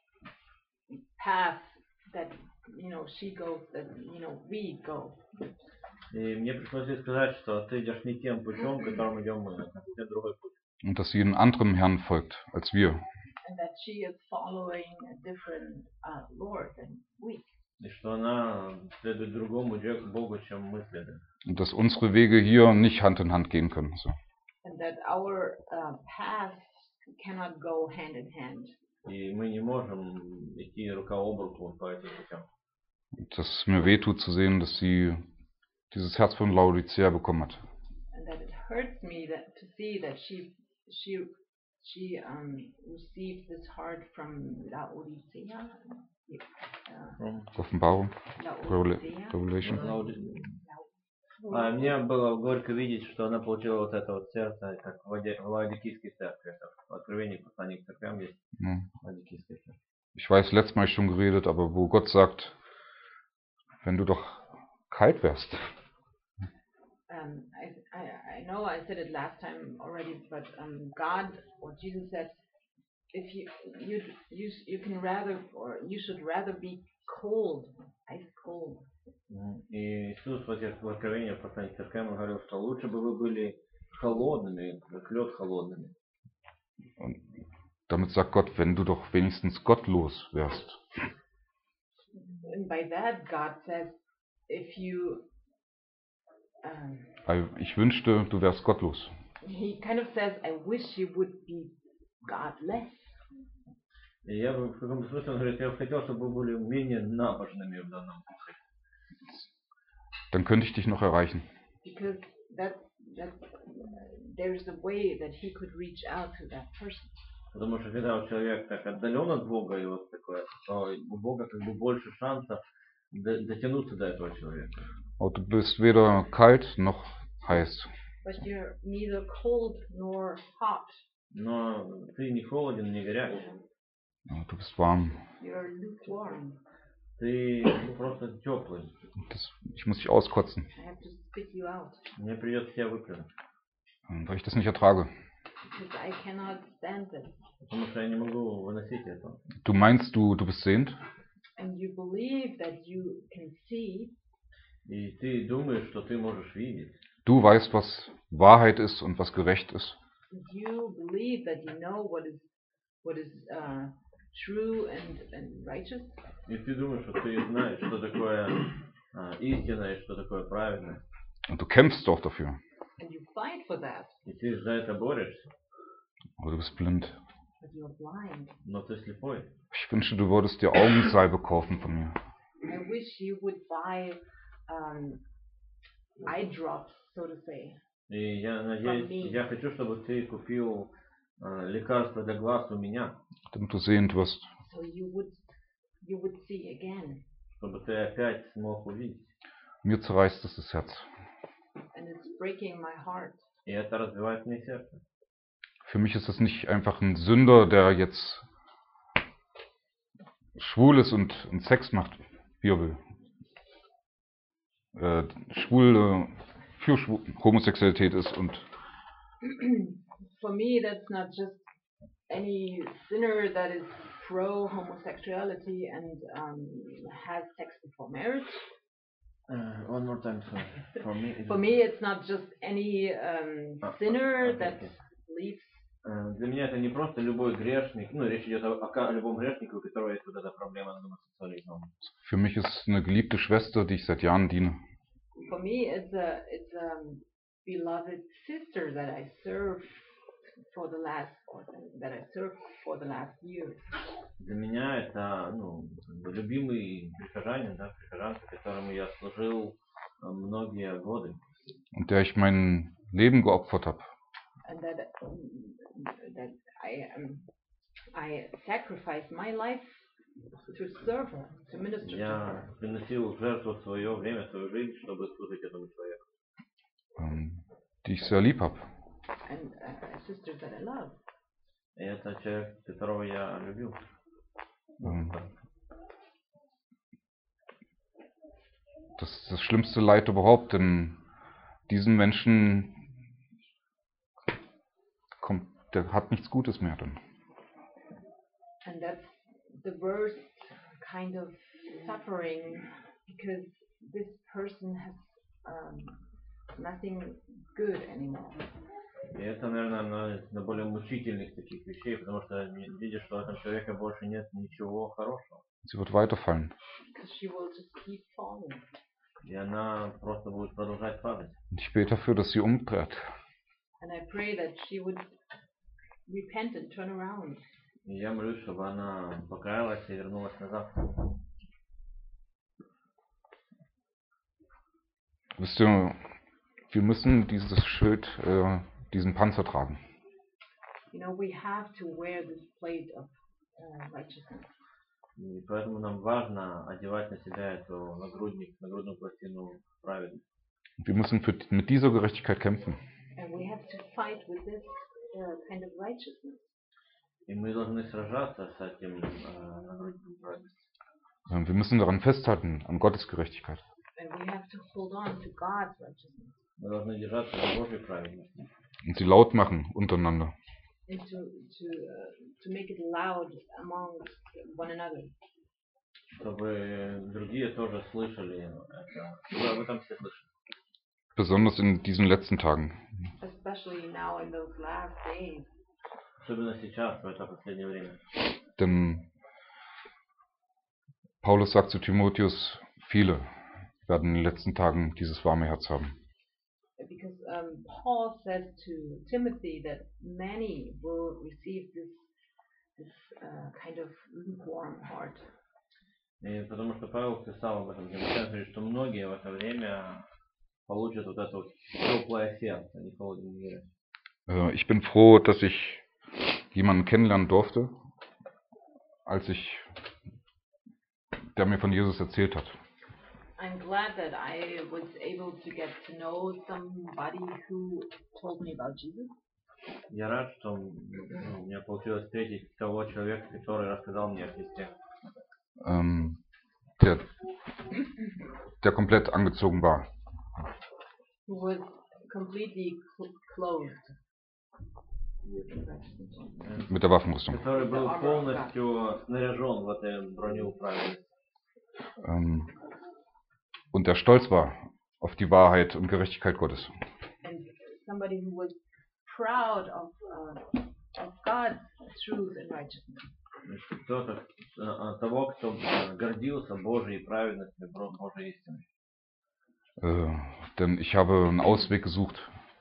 path that, you know, she goes, that, you know, we go. И мне пришлось ей сказать, что ты идешь не тем путем, которым идем мы, это совсем другой путь. Und dass sie einem anderen Herrn folgt als wir. And that she is following a different uh, Lord than we. И что она следует другому Богу, чем мы следуем. Und dass unsere Wege hier nicht Hand in Hand gehen können. So. And that our uh, paths cannot go hand in hand. И мы не можем идти рука об руку по этим путям. Und dass es mir wehtut zu sehen, dass sie dieses Herz von Laodicea bekommen hat. And that it hurts me that to see that she she she um received this heart from Laodicea. Uh, Offenbarung, Revela- Laodicea. Revelation. Laudi- А мне было горько видеть, что она получила вот это вот сердце, как в Лади- в Ладикийской церкви. Это в Откровении послания к церквям есть Ja. Ладикийская церковь. Ich weiß, letztes Mal schon geredet, aber wo Gott sagt, wenn du doch kalt wärst, Um, I, I, I know I said it last time already, but um, God or Jesus said, if you you you you can rather or you should rather be cold, ice cold. Мгм. И Иисус в этих- в Откровении в послании к церквям он говорил, что лучше бы вы были холодными, как лед холодными. damit sagt Gott, wenn du doch wenigstens gottlos wärst. And by that, God says, if you, um, Weil ich wünschte, du wärst gottlos. he kind of says, I wish you would be godless. И я бы в каком-то смысле, он говорит, я бы хотел, чтобы вы были менее набожными в данном случае. Dann könnte ich dich noch erreichen. Because that, that there's a way that he could reach out to that person. Потому что когда у человека так отдален от Бога, и вот такое, то у Бога как бы больше шансов до- дотянуться до этого человека. Aber du bist weder kalt noch heiß. But you're neither cold nor hot. Но ты не холоден, не горячий. Du bist warm. You're lukewarm. Ты просто теплый. Das, ich muss dich auskotzen, I have to spit you out Мне придется тебя выплюнуть. weil ich das nicht ertrage. because I cannot stand it. Потому что я не могу выносить этого. Du meinst, du, du bist sehend? And you believe that you can see, И ты думаешь, что ты можешь видеть. Du weißt, was Wahrheit ist und was gerecht ist. and you believe that you know what is what is uh, true and, and righteous, И ты думаешь, что ты знаешь, что такое а, истина и что такое правильно. Und du kämpfst auch dafür. and you fight for that, И ты за это борешься, Aber du bist blind. but you're blind. но ты слепой. Ich wünsche, du würdest dir Augensalbe kaufen von mir. I wish you would buy um, eye drops, so to say. И я надеюсь, me. я хочу, чтобы ты купил а, лекарство для глаз у меня, Damit du sehend wirst. So you would you would see again, чтобы ты опять смог увидеть. Mir zerreißt es das Herz. and it's breaking my heart. И это разбивает мне сердце. Für mich ist das nicht einfach ein Sünder, der jetzt schwul ist und, und Sex macht, wie er will. Äh, schwul äh, für Schwu Homosexualität ist und For me, that's not just any sinner that is pro homosexuality and um, has sex before marriage. Uh, one more time, sorry. For me, it- For me, it's not just any um, Ah, sinner okay, that okay. believes. Э, Для меня это не просто любой грешник, ну, речь идет о, о ка- любом грешнике, у которого есть вот эта проблема с гомосексуализмом. für mich ist es eine geliebte Schwester, die ich seit Jahren diene. For me, it's a it's a beloved sister that I serve for the last or that I served for the last years. Для меня это, ну, как бы любимый прихожанин, да, прихожанка, которому я служил э, многие годы. Und der ich mein Leben geopfert habe. And that um, that I um, I sacrificed my life to serve her, to minister to her, Я приносил в жертву свое время, свою жизнь, чтобы служить этому человеку. Ähm, die ich sehr lieb habe. and uh, a sister that I love. И это человек, которого я любил. Ähm, das ist das schlimmste Leid überhaupt, denn diesen Menschen kommt, der hat nichts Gutes mehr dann. And that's the worst kind of suffering because this person has um, nothing good anymore. И это, наверное, одна из наиболее мучительных таких вещей, потому что не- видишь, что у этого человека больше нет ничего хорошего. Sie wird weiterfallen. Because she will just keep falling. И она просто будет продолжать падать. Und ich bete dafür, dass sie umdreht. And I pray that she would repent and turn around. И я молюсь, чтобы она покаялась и вернулась назад. Wisst ihr, wir müssen dieses Schild, äh, diesen Panzer tragen. You know, we have to wear this plate of uh, righteousness. И поэтому нам важно одевать на себя эту нагрудник, нагрудную пластину праведности. Wir müssen für, mit dieser Gerechtigkeit kämpfen. And we have to fight with this uh, kind of righteousness. И мы должны сражаться с этим э, нагрудным праведностью. Wir müssen daran festhalten, an Gottes Gerechtigkeit. And we have to hold on to God's righteousness. Мы должны держаться за Божьей праведностью. Und sie laut machen untereinander. And to to uh, to make it loud among one another. Чтобы другие тоже слышали это. Чтобы об этом все слышали. Besonders in diesen letzten Tagen. Especially now in those last days. Особенно сейчас, в это последнее время. Denn Paulus sagt zu Timotheus, viele werden in den letzten Tagen dieses warme Herz haben. Because um, Paul says to Timothy that many will receive this this uh, kind of lukewarm heart. И потому что Павел писал об этом, что многие в это время получат вот это вот теплое сердце, не холодное мира. Ich bin froh, dass ich jemanden kennenlernen durfte, als ich, der mir von Jesus erzählt hat. I'm glad that I was able to get to know somebody who told me about Jesus. Я рад, что ну, у меня получилось встретить того человека, который рассказал мне о Христе. Ähm, der, der komplett angezogen war. Who was completely cl clothed. Mit der Waffenrüstung. Который был полностью снаряжен в эту броню праведности. Ähm, und der stolz war auf die Wahrheit und Gerechtigkeit Gottes. And somebody who was proud of, uh, of God's truth and righteousness. Кто-то, того, кто гордился Божьей праведностью, Божьей истиной. Äh, denn ich habe einen Ausweg gesucht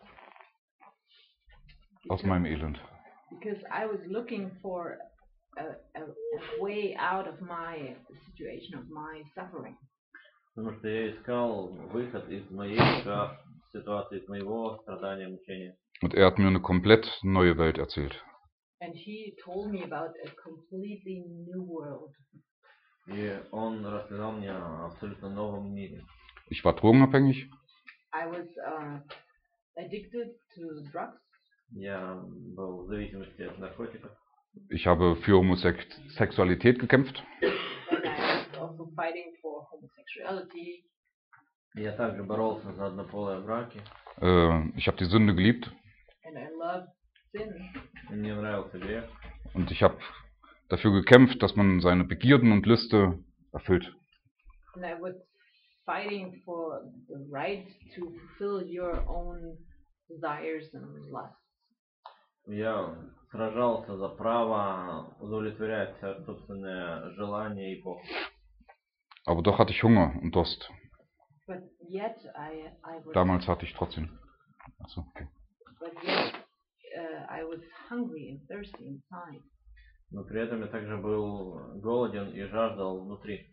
aus meinem Elend. Because I was looking for a, a, a way out of my situation, of my suffering. Потому что я искал выход из моей ситуации, из моего страдания, мучения. Und er hat mir eine komplett neue Welt erzählt. And he told me about a completely new world. И он рассказал мне о абсолютно новом мире. Ich war drogenabhängig. I was uh, addicted to drugs. Я был в зависимости от наркотиков. Ich habe für Homosexualität gekämpft. And I was also fighting for homosexuality. Я также боролся за однополые браки. Äh, ich habe die Sünde geliebt. And I loved sin. И мне нравился грех. Und ich habe dafür gekämpft, dass man seine Begierden und Lüste erfüllt. And I was fighting for the right to fulfill your own desires and lusts. Я сражался за право удовлетворять собственные желания и похоти. Aber doch hatte ich Hunger und Durst. But yet I, I was, Damals hatte ich trotzdem. Achso, okay. but yet uh, I was hungry and thirsty inside. Но при этом я также был голоден и жаждал внутри.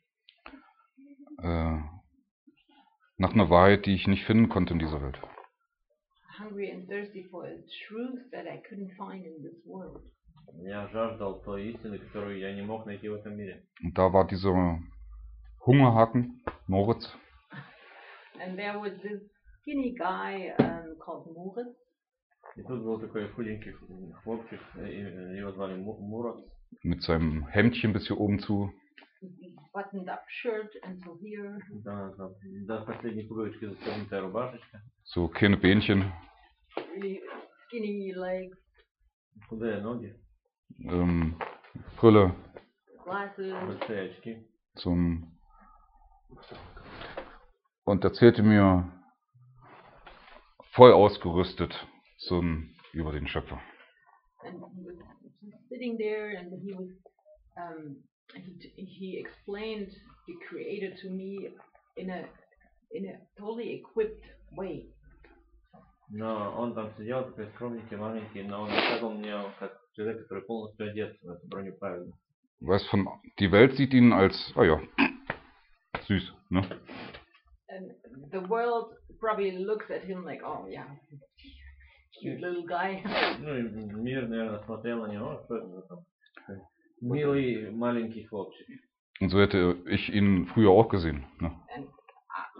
Äh, nach einer Wahrheit, die ich nicht finden konnte in dieser Welt. Hungry and thirsty for a truth that I couldn't find in this world. Я жаждал той истины, которую я не мог найти в этом мире. Und da war dieser Hungerhaken, Moritz. And there was this skinny guy um, called Moritz. И тут был такой худенький хлопчик, его звали Мурат. Mit seinem Hemdchen bis hier oben zu. Buttoned up shirt until here. Да, да, до последней пуговички застегнутая рубашечка. So kleine Bähnchen. Really skinny legs. Худые ноги. Ähm, Brille. Glasses. Большие очки. Zum und erzählte mir voll ausgerüstet zum über den Schöpfer. And he was sitting there and he was um, he, he explained the creator to me in a in a totally equipped way. Но он там сидел, такой скромненький, маленький, но он рассказывал мне как человек, который полностью одет в эту броню праведности. Weiß von, die Welt sieht ihn als, ah ja, süß, ne? And the world probably looks at him like, oh yeah, cute little guy. Ну и мир, наверное, смотрел на него, что это за там милый маленький хлопчик. Und so hätte ich ihn früher auch gesehen, ne? And uh,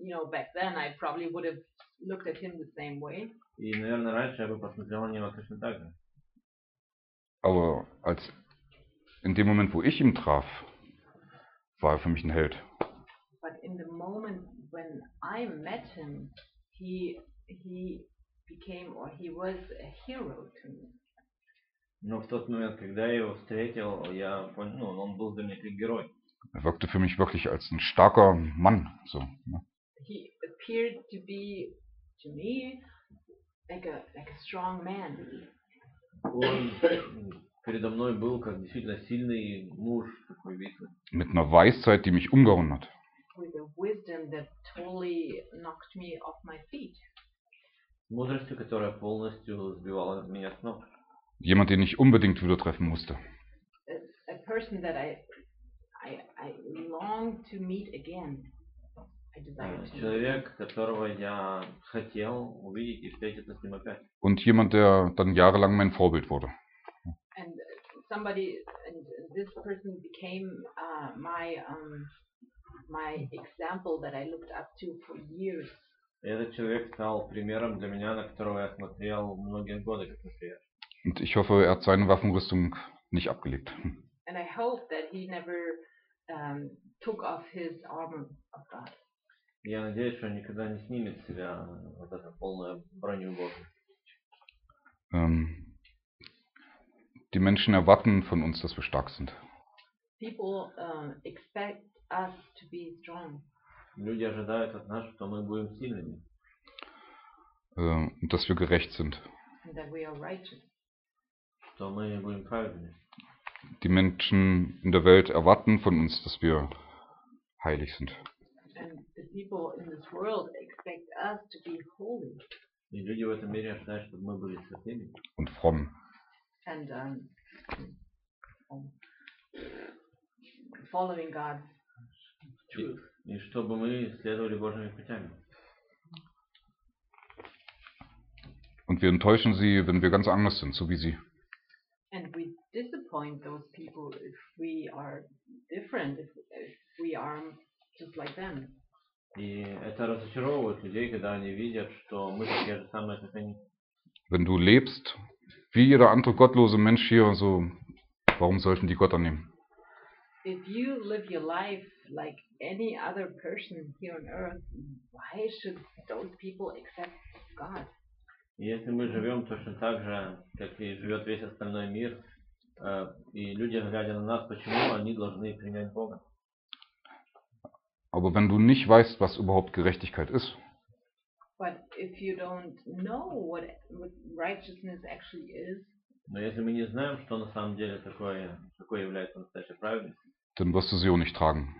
you know, back then I probably would have looked at him the same way. И, наверное, раньше я бы посмотрел на него точно так же. Aber als in dem Moment, wo ich ihn traf, war er für mich ein Held. But in the moment when I met him, he he became, or he was a hero to me. Но в тот момент, когда я его встретил, я понял, ну, он был для меня как герой. Er wirkte für mich wirklich als ein starker Mann. So, ne? He appeared to be, to me, like a like a strong man. Он передо мной был как действительно сильный муж такой битвы. Mit einer Weisheit, die mich umgehauen hat. With a wisdom that totally knocked me off my feet. Мудростью, которая полностью сбивала меня с ног. Jemand, den ich unbedingt wieder treffen musste. A, a person that I, I, I long to meet again. I desire to Человек, которого я хотел увидеть и встретиться с ним опять. Und jemand, der dann jahrelang mein Vorbild wurde. And somebody, and this person became uh, my um, my example that I looked up to for years. Этот человек стал примером для меня, на которого я смотрел многие годы, как например. Und ich hoffe, er hat seine Waffenrüstung nicht abgelegt. And I hope that he never um, took off his armor of God. Я надеюсь, что он никогда не снимет с себя вот эту полную броню Божию. Ähm, die Menschen erwarten von uns, dass wir stark sind. People uh, expect us to be strong. Люди ожидают от нас, что мы будем сильными. Äh, und dass wir gerecht sind. And that we are righteous. Что мы будем праведными. Die Menschen in der Welt erwarten von uns, dass wir heilig sind. And the people in this world expect us to be holy. И люди в этом мире ожидают, чтобы мы были святыми. Und fromm. And um, um, following God's truth. И чтобы мы следовали Божьими путями. Und wir enttäuschen sie, wenn wir ganz anders sind, so wie sie. And we disappoint those people if we are different, if, if we are just like them. И это разочаровывает людей, когда они видят, что мы такие же самые, как они. Wenn du lebst, wie jeder andere gottlose Mensch hier, so, warum sollten die Gott annehmen? If you live your life like any other person here on earth, why should those people accept God? Если мы живем точно так же, как и живет весь остальной мир, и люди, глядя на нас, почему они должны принять Бога? Aber wenn du nicht weißt, was überhaupt Gerechtigkeit ist, But if you don't know what, what righteousness actually is, но если мы не знаем, что на самом деле такое, такое является настоящей праведностью, dann wirst du sie auch nicht tragen.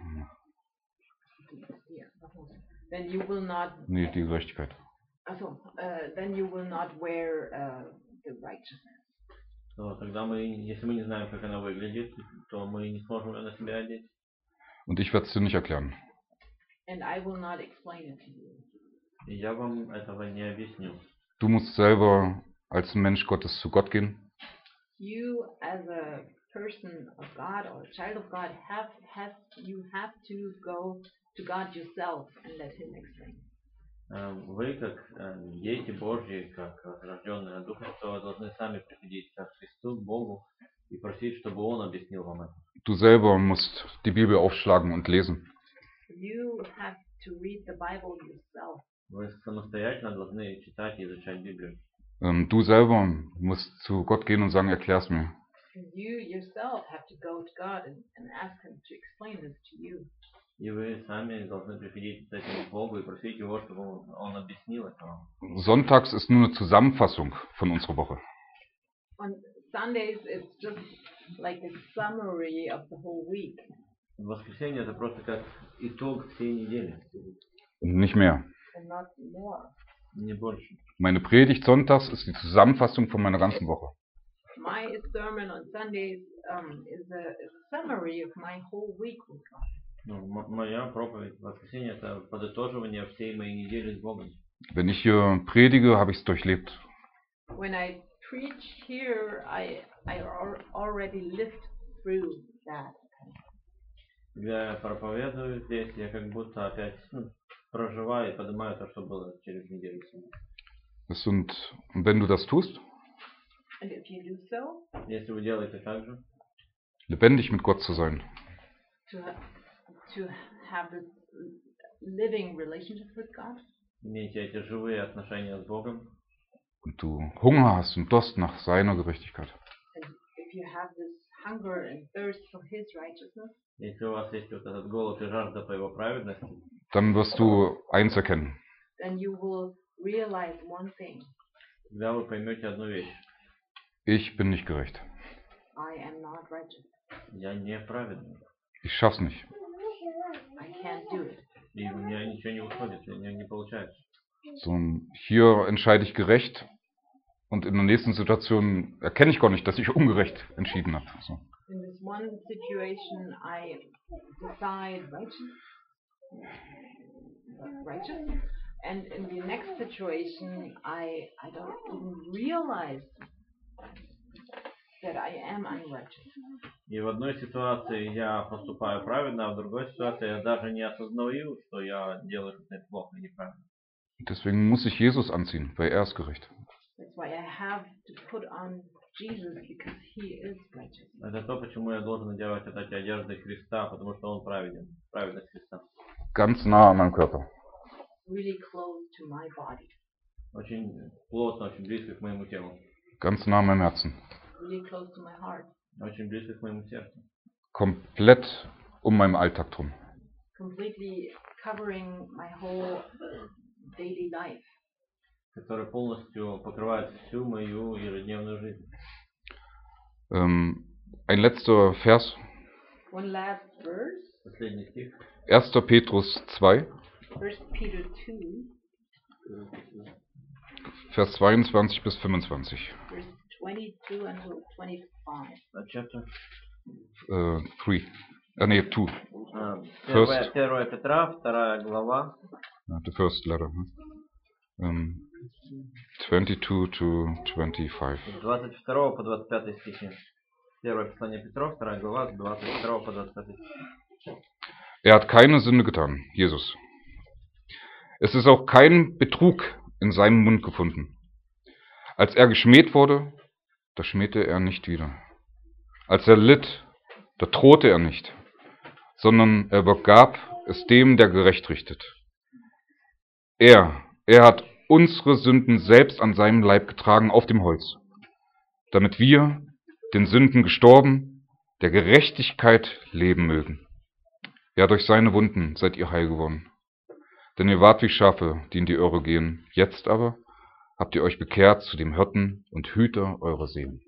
yeah, then you will not. Nee, die Gerechtigkeit. Also, uh, then you will not wear uh, the righteousness. то тогда мы, если мы не знаем, как она выглядит, то мы не сможем ее на себя одеть. Und ich werde es dir nicht erklären. And I will not explain it to you. И я вам этого не объясню. Du musst selber als ein Mensch Gottes zu Gott gehen. You, as a person of God or a child of God, have has you have to go to God yourself and let Him explain. Вы, как дети Божьи, как рожденные от Духа Святого, должны сами приходить к Христу, к Богу, и просить, чтобы Он объяснил вам это. Du selber musst die Bibel aufschlagen und lesen. You have to read the Bible yourself. Вы самостоятельно должны читать и изучать Библию. Ähm, du selber musst zu Gott gehen und sagen, erklär's mir. You yourself have to go to God and, and ask Him to explain this to you. И вы сами должны приходить с этим к Богу и просить Его, чтобы Он, он объяснил это вам. Sonntags ist nur eine Zusammenfassung von unserer Woche. On Sundays, it's just like a summary of the whole week. В воскресенье это просто как итог всей недели. Nicht mehr. And not more. Не больше. Meine Predigt sonntags ist die Zusammenfassung von meiner ganzen Woche. My sermon on Sundays um, is, a, is a summary of my whole week with God. Ну, м- моя проповедь в воскресенье это подытоживание всей моей недели с Богом. Wenn ich hier predige, habe ich es durchlebt. When I preach here, I I al- already lived through that. Когда я проповедую здесь, я как будто опять ну, проживаю и поднимаю то, что было через неделю. Das sind, und wenn du das tust, And if you do so, Если вы делаете так же, lebendig mit Gott zu sein, to ha- to have this living relationship with God, имеете эти живые отношения с Богом, und du Hunger hast und Durst nach seiner Gerechtigkeit, and if you have this hunger and thirst for His righteousness, если у вас есть вот этот голод и жажда по Его праведности, dann wirst du eins erkennen. then you will realize one thing: тогда вы поймете одну вещь. Ich bin nicht gerecht. I am not righteous. Я не праведный. Ich schaff's nicht. I can't do it. И у меня ничего не выходит, у меня не получается. So, hier entscheide ich gerecht und in der nächsten Situation erkenne ich gar nicht, dass ich ungerecht entschieden habe. So. In this one situation, I decide righteous, righteous, and in the next situation, I I don't even realize that I am unrighteous. И в одной ситуации я поступаю правильно, а в другой ситуации я даже не осознаю, что я делаю что-то плохо и неправильно. Deswegen muss ich Jesus anziehen, weil er ist gerecht. That's why I have to put on Jesus, because He is righteous. Это то, почему я должен надевать вот эти одежды Христа, потому что Он праведен, праведность Христа. Ganz nah an meinem Körper. Really close to my body, Очень плотно, очень близко к моему телу, Ganz nah an meinem Herzen. really close to my heart, очень близко к моему сердцу. Komplett um meinen Alltag drum. completely covering my whole daily life, Который полностью покрывает всю мою ежедневную жизнь. Ähm, ein letzter Vers. One last verse, Последний стих. erster Petrus zwei, First Peter two, Vers zweiundzwanzig bis fünfundzwanzig. verse twenty-two until twenty-five. А, chapter? Äh, three. Äh, nee, two. А, First. Первая, первая Петра, вторая глава, Uh, the first letter. Huh? Um, twenty-two to twenty-five. с двадцать второго по двадцать пятый стихи. Первое послание Петра, вторая глава, с двадцать второго по двадцать пятый стих. Er hat keine Sünde getan, Jesus. Es ist auch kein Betrug in seinem Mund gefunden. Als er geschmäht wurde, da schmähte er nicht wieder. Als er litt, da drohte er nicht, sondern er übergab es dem, der gerecht richtet. Er, er hat unsere Sünden selbst an seinem Leib getragen auf dem Holz, damit wir, den Sünden gestorben, der Gerechtigkeit leben mögen. Ja, durch seine Wunden seid ihr heil geworden. Denn ihr wart wie Schafe, die in die Irre gehen. Jetzt aber habt ihr euch bekehrt zu dem Hirten und Hüter eurer Seelen.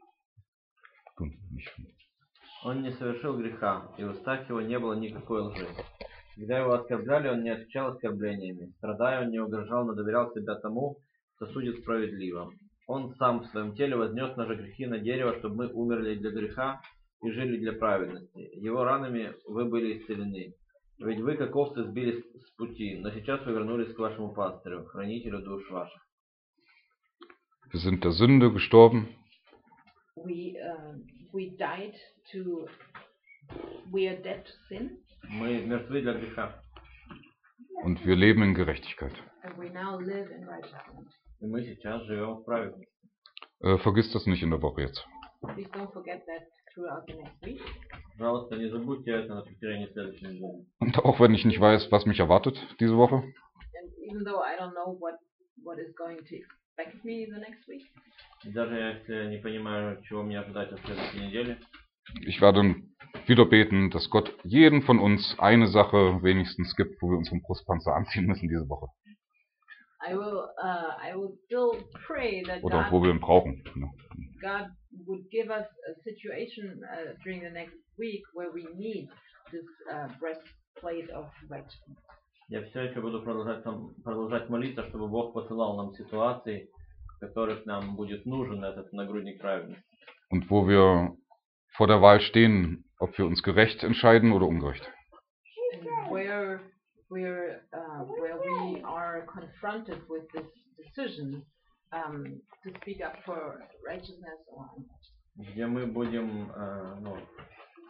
Он не совершил греха, и в устах его не было никакой лжи. Когда его оскорбляли, он не отвечал оскорблениями. Страдая, он не угрожал, но доверял себя тому, кто судит справедливо. Он сам в своем теле вознес наши грехи на дерево, чтобы мы умерли для греха и жили для праведности. Его ранами вы были исцелены. Ведь вы, как овцы, сбились с пути, но сейчас вы вернулись к вашему пастырю, хранителю душ ваших. Wir sind der Sünde gestorben. We uh, we died to, we are dead to sin, Мы мертвы для греха, Und wir leben in Gerechtigkeit. and we now live in righteousness. и мы сейчас живем в праведности. Äh, vergiss das nicht in der Woche jetzt. Please don't forget that throughout the next week. Пожалуйста, не забудьте это на протяжении следующей недели. Und auch wenn ich nicht weiß, was mich erwartet diese Woche, And even though I don't know what what is going to expect me the next week, И даже если не понимаю, чего мне ожидать от следующей недели, ich werde wieder beten, dass Gott jedem von uns eine Sache wenigstens gibt, wo wir unseren Brustpanzer anziehen müssen diese Woche. I will uh, I will still pray that Oder God, wo wir ihn brauchen. Ne? God would give us a situation uh, during the next week where we need this uh, breastplate of righteousness. я все еще буду продолжать, там- продолжать молиться, чтобы Бог посылал нам ситуации, в которых нам будет нужен этот нагрудник праведности. Und wo wir vor der Wahl stehen, ob wir uns gerecht entscheiden oder ungerecht. And where we're uh, where we are confronted with this decision um, to speak up for righteousness or unrighteousness. Где мы будем, э, ну,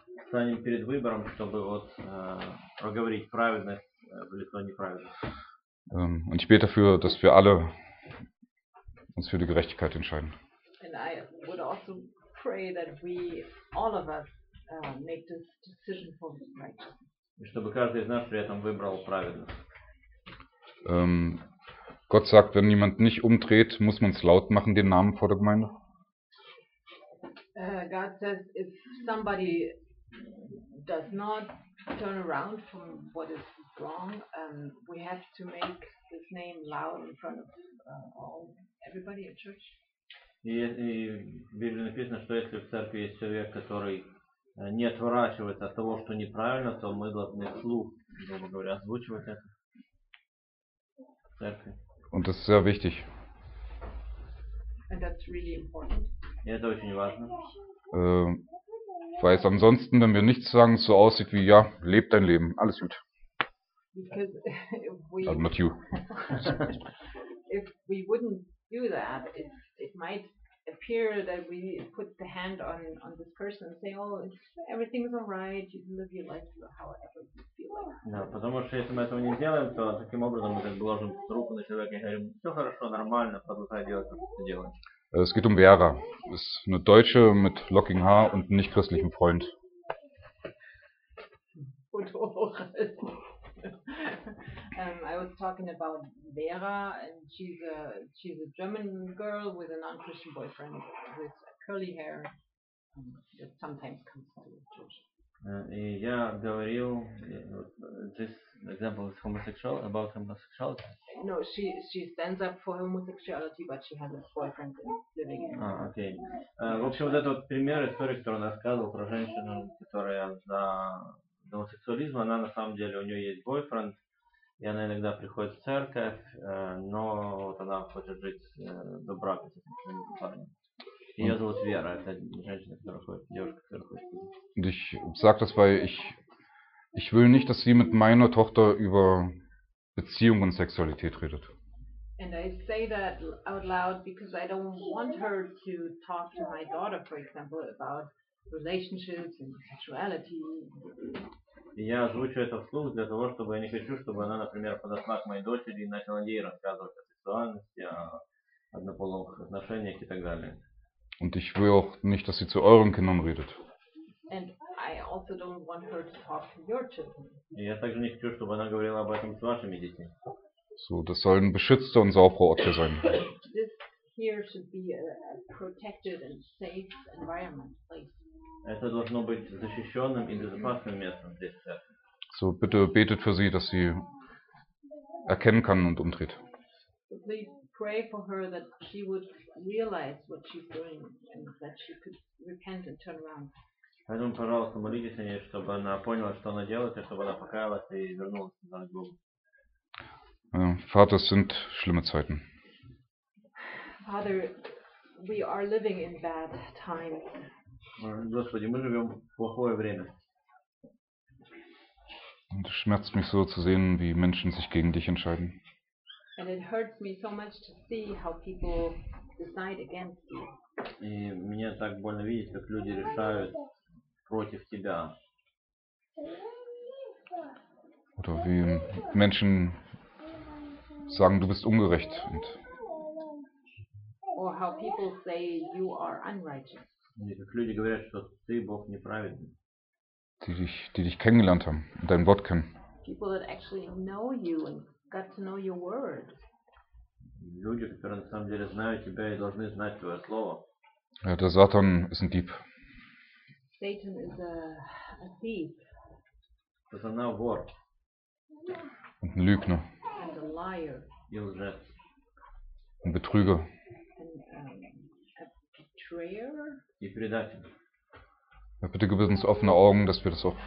станем перед выбором, чтобы вот э, проговорить праведность э, в лицо неправедности. Ähm, und ich bete dafür, dass wir alle uns für die Gerechtigkeit entscheiden. And I would also pray that we, all of us, uh, make this decision for righteousness. И чтобы каждый из нас при этом выбрал праведность. Ähm, Gott sagt, wenn jemand nicht umdreht, muss man es laut machen, den Namen vor der Gemeinde. Uh, God says if somebody does not turn around from what is wrong, um, we have to make his name loud in front of uh, all everybody at church. И, и в Библии написано, что если в церкви есть человек, который не отворачивается от того, что неправильно, то мы должны вслух, грубо говоря, озвучивать это в церкви. Und das ist sehr wichtig. And that's really important. И это очень важно. Äh, weil es ansonsten, wenn wir nichts sagen, so aussieht wie, ja, leb dein Leben, alles gut. Because if we Also not you. if we wouldn't do that, it it might appear that we put the hand on on this person and say, oh, it's, everything's all right, you can live your life however you feel like. Да, потому что если мы этого не сделаем, то таким образом мы как бы ложим руку на человека и говорим, все хорошо, нормально, продолжай делать, как ты делаешь. Es geht um Vera. Ist eine Deutsche mit lockigem Haar und einem nicht-christlichen Freund. um, I was talking about Vera, and she's a she's a German girl with a non-Christian boyfriend with curly hair um, that sometimes comes to church. И я говорил, this example is homosexual, about homosexuality. No, she she stands up for homosexuality, but she has a boyfriend living in. А, окей. В общем, вот этот вот пример истории, который он рассказывал про женщину, которая за гомосексуализм, она на самом деле, у нее есть бойфренд, и она иногда приходит в церковь, но вот она хочет жить до брака с этим парнем. Ее зовут Вера, это женщина, которая ходит, девушка, которая ходит. Und ich sage das, weil ich, ich will nicht, dass sie mit meiner Tochter über Beziehung und Sexualität redet. And I say that out loud because I don't want her to talk to my daughter, for example, about relationships and sexuality. И я озвучу это вслух для того, чтобы я не хочу, чтобы она, например, подошла к моей дочери и начала ей рассказывать о сексуальности, о однополых отношениях и так далее. Und ich will auch nicht, dass sie zu euren Kindern redet. And I also don't want her to talk to your children. И я также не хочу, чтобы она говорила об этом с вашими детьми. So, das soll ein beschützter und sauberer Ort hier sein. This here should be a, a protected and safe environment, place. Это должно быть защищенным и безопасным местом здесь, в церкви. So, bitte betet für sie, dass sie erkennen kann und umdreht. So please pray for her that she would realize what she's doing and that she could repent and turn around. Поэтому, пожалуйста, молитесь о ней, чтобы она поняла, что она делает, и чтобы она покаялась и вернулась назад к Богу. Äh, Vater, es sind schlimme Zeiten. Father, we are living in bad times. Господи, мы живем в плохое время. Und es schmerzt mich so zu sehen, wie Menschen sich gegen dich entscheiden. And it hurts me so much to see how people decide against you. И мне так больно видеть, как люди решают против тебя. Oder wie Menschen sagen, du bist ungerecht. Und Or how people say you are unrighteous. И как люди говорят, что ты, Бог, неправедный. die dich, die dich kennengelernt haben und dein Wort kennen. People that actually know you and got to know your word. Люди, которые на самом деле знают тебя и должны знать твое слово. Ja, der Satan ist ein Dieb. Satan is a, a thief Сатана вор Und ein Lügner. and a liar и лжец. Ein Betrüger. and um, a betrayer. И предатель. Ja, bitte gib uns offene Augen, dass wir das auch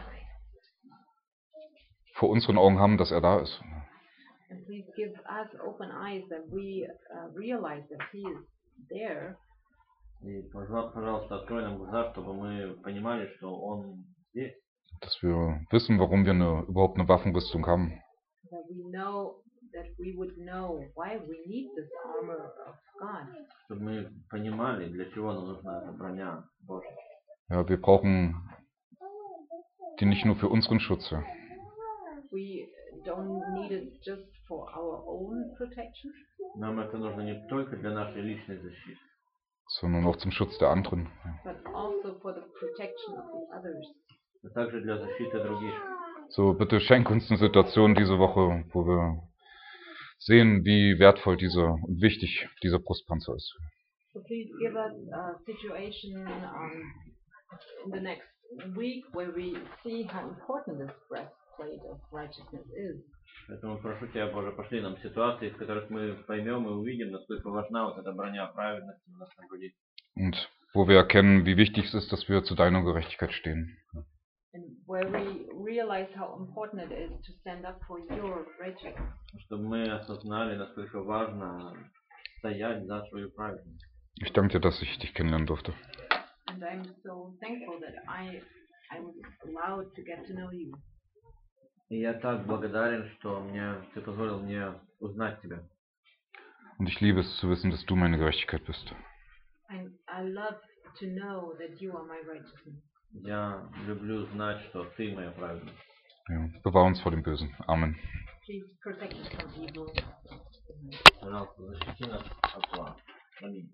vor unseren Augen haben, dass er da ist. And please give us open eyes that we uh, realize that he is there. И, пожалуйста, открой нам глаза, чтобы мы понимали, что он здесь. Dass wir wissen, warum wir eine, überhaupt eine Waffenrüstung haben. That we know, that we would know why we need this armor of God. Чтобы мы понимали, для чего нам нужна эта броня Божья. Ja, wir brauchen die nicht nur für unseren Schutz. Ja. We don't need it just for our own protection, Нам это нужно не только для нашей личной защиты, sondern auch zum Schutz der anderen. but also for the protection of the others. но также для защиты других. So, bitte schenk uns eine Situation diese Woche, wo wir sehen, wie wertvoll dieser und wichtig dieser Brustpanzer ist. So please give us a situation um, in the next week where we see how important this breastplate of righteousness is. Поэтому прошу Тебя, Боже, пошли нам ситуации, в которых мы поймем и увидим, насколько важна вот эта броня праведности у нас на груди. Und wo wir erkennen, wie wichtig es ist, dass wir zu deiner Gerechtigkeit stehen. And where we realize how important it is to stand up for your righteousness. Чтобы мы осознали, насколько важно стоять за свою праведность. Ich danke dir, dass ich dich kennenlernen durfte. And I'm so thankful that I, I was allowed to get to know you. И я так благодарен, что мне, Ты позволил мне узнать Тебя. Und ich liebe es zu wissen, dass du meine Gerechtigkeit bist. And I love to know that you are my righteousness. Я люблю знать, что Ты моя праведность. Ja, bewahr uns vor dem Bösen. Amen. Please protect us from evil. Пожалуйста, защити нас от зла. Аминь.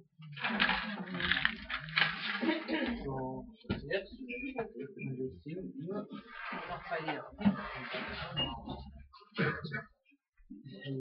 So, jetzt öffnen wir das Ding. Noch bei dir.